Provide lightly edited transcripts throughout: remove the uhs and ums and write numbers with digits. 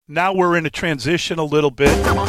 Now we're in a transition a little bit.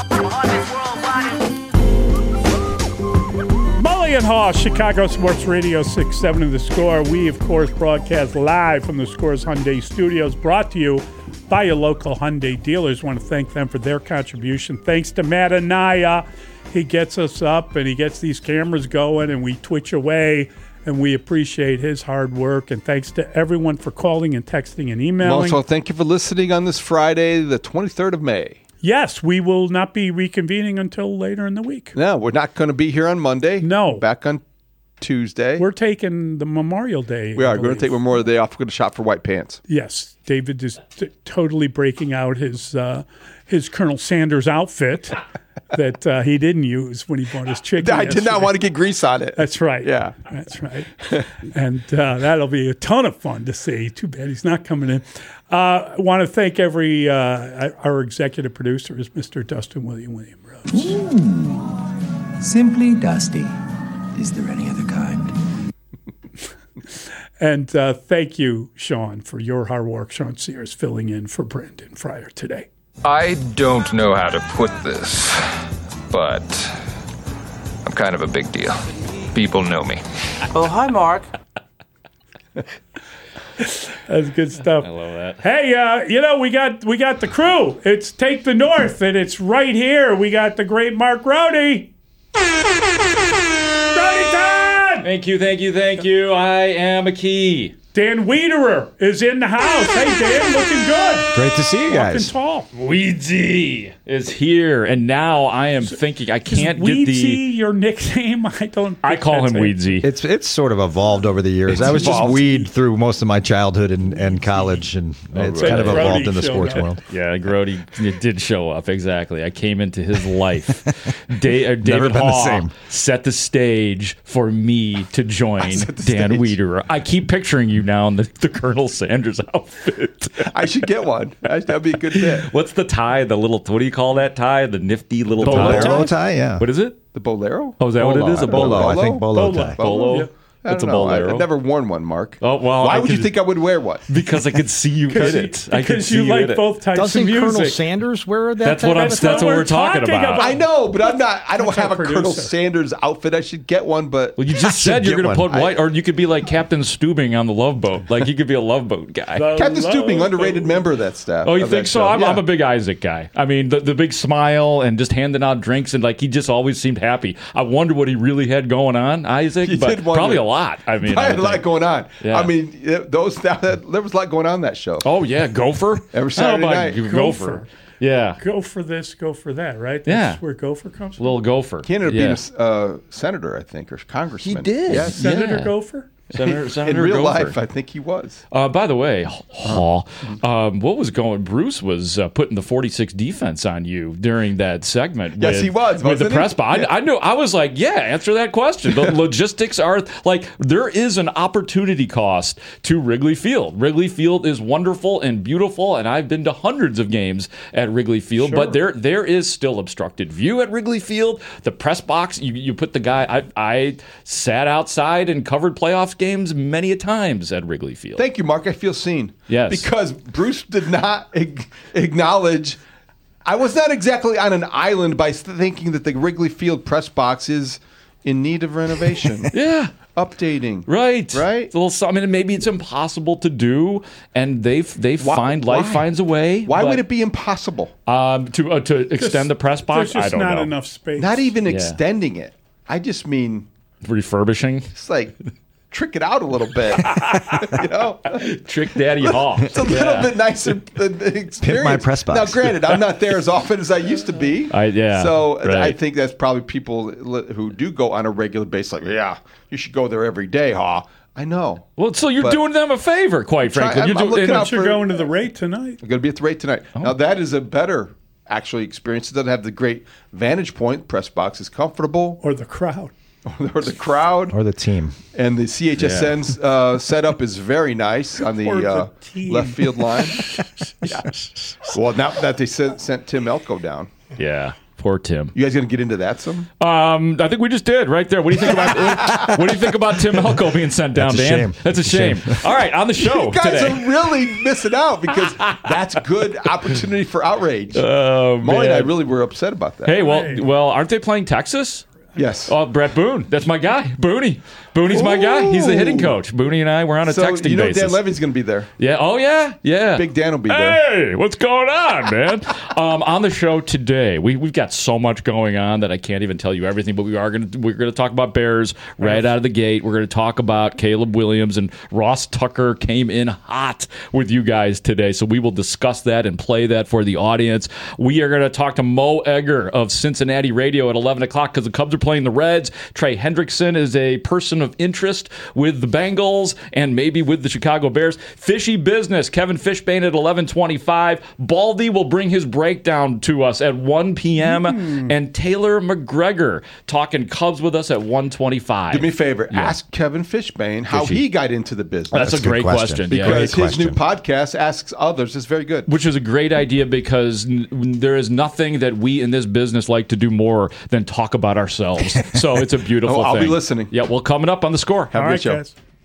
Mully and Haw, Chicago Sports Radio 670 The Score. We, of course, broadcast live from the Scores Hyundai Studios, brought to you by your local Hyundai dealers. Want to thank them for their contribution. Thanks to Matt Anaya. He gets us up and he gets these cameras going and we twitch away. And we appreciate his hard work. And thanks to everyone for calling and texting and emailing. Also, thank you for listening on this Friday, the 23rd of May. Yes, we will not be reconvening until later in the week. No, we're not going to be here on Monday. No. Back on Tuesday. We're taking the Memorial Day. We are going to take Memorial Day off. We're going to shop for white pants. Yes, David is totally breaking out his Colonel Sanders outfit that he didn't use when he bought his chicken. I did not want to get grease on it. That's right. Yeah. That's right. And that'll be a ton of fun to see. Too bad he's not coming in. I want to thank our executive producer is Mr. Dustin William Rose. Simply Dusty. Is there any other kind? And thank you, Sean, for your hard work. Sean Sears filling in for Brandon Fryer today. I don't know how to put this, but I'm kind of a big deal. People know me. Oh, hi, Mark. That's good stuff. I love that. Hey, we got the crew. It's Take the North, and it's right here. We got the great Mark Rody. Rody time! Thank you. I am a key. Dan Wiederer is in the house. Hey, Dan, looking good. Great to see you guys. Walking tall. Weedsy is here, and now I am thinking I can't get Weedsy your nickname? I call him Weedsy. It's sort of evolved over the years. I was just Weed through most of my childhood and college, and it's kind of evolved in the sports world. Yeah, Grody did show up, exactly. I came into his life. David Never been Haw the same. set the stage for me to join Dan Wiederer. I keep picturing you now in the Colonel Sanders outfit. I should get one. That'd be a good fit. What's the tie? What do you call that tie? The nifty little Bolero tie? tie, yeah. What is it? The bolero? Oh, is that what it is? A Bolo, bolo? I think bolo tie. Bolo? Yeah. It's a I don't know. bolero. I've never worn one, Mark. Oh, well, why would you think I would wear one? Because I could see you in it. I could Because see you like in it. both types Doesn't of music. Colonel Sanders wear that? That's what we're talking about. I know, but I'm not. I don't That's have our a Colonel producer. Sanders outfit. I should get one, but Well, you just said you're get going to one. put white, or you could be like Captain Stubing on the Love Boat. Like, he could be a Love Boat guy. Captain Stubing, underrated member of that staff. Oh, you of think that so? show. I'm Yeah. a big Isaac guy. I mean, the big smile and just handing out drinks, and like he just always seemed happy. I wonder what he really had going on, Isaac. You But did wonder. probably a lot. I mean, I had would a lot think. going on. Yeah. I mean, there was a lot going on that show. Oh yeah, Gopher. Every Saturday How about night. you, Gopher. Gopher. Yeah, Go for this, go for that, right? Yeah. That's where Gopher comes from. little Gopher. He ended up Yeah. being a senator, I think, or congressman. He did. Yes. Senator Yeah. Gopher? Senator In real Gopher. life, I think he was. By the way, what was going? Bruce was putting the 46 defense on you during that segment. Yes, he was, with the wasn't he? press box. Yeah. I knew. I was like, yeah, answer that question. The logistics are like there is an opportunity cost to Wrigley Field. Wrigley Field is wonderful and beautiful, and I've been to hundreds of games at Wrigley Field. But there is still obstructed view at Wrigley Field. The press box, you put the guy. I sat outside and covered playoff games many a times at Wrigley Field. Thank you, Mark. I feel seen. Yes. Because Bruce did not acknowledge. I was not exactly on an island by thinking that the Wrigley Field press box is in need of renovation. Yeah. Updating. Right. Right? It's a little, I mean, maybe it's impossible to do, and life finds a way. Why would it be impossible? To extend the press box? There's I just don't not know. enough space. Not even extending it. I just mean Refurbishing. it's like trick it out a little bit. You know? Trick Daddy Hall. It's a little bit nicer experience. Pimp my press box. Now, granted, I'm not there as often as I used to be. So right. I think that's probably people who do go on a regular basis, like, yeah, you should go there every day, huh? I know. Well, so you're doing them a favor, quite frankly. I'm looking out You're for- going to the rate tonight. I'm going to be at the rate tonight. Now, that is a better, actually, experience. It doesn't have the great vantage point. Press box is comfortable. Or the crowd. Or the crowd. Or the team. And the CHSN setup is very nice on Or the the team. left field line. Yeah. Well, now that they sent Tim Elko down. Yeah. Poor Tim. You guys going to get into that some? I think we just did right there. What do you think about what do you think about Tim Elko being sent down, That's a Dan? shame. That's a shame. All right, on the show You guys today. are really missing out because that's good opportunity for outrage. Oh, Molly and I man. really were upset about that. Hey, well, aren't they playing Texas? Yes. Oh, Brett Boone. That's my guy. Booney. Booney's my guy. He's the hitting coach. Booney and I were on a So texting you know basis. Dan Levy's going to be there. Yeah. Oh, yeah. Yeah. Big Dan will be there. Hey, what's going on, man? On the show today, we've got so much going on that I can't even tell you everything. But we're gonna talk about Bears right out of the gate. We're gonna talk about Caleb Williams, and Ross Tucker came in hot with you guys today. So we will discuss that and play that for the audience. We are gonna talk to Mo Egger of Cincinnati Radio at 11 o'clock because the Cubs are playing the Reds. Trey Hendrickson is a person of interest with the Bengals and maybe with the Chicago Bears. Fishy business. Kevin Fishbane at 11:25. Baldy will bring his breakdown to us at 1 p.m. And Taylor McGregor talking Cubs with us at 1:25. Do me a favor. Ask Kevin Fishbane how Fishy. he got into the business. That's a a good great question. question. Yeah. because Great his new question. podcast, Asks Others, is very good. Which is a great idea because there is nothing that we in this business like to do more than talk about ourselves. So it's a beautiful Oh, I'll thing. be listening. Yeah, well, coming up on The Score. Have a All good right, show. guys.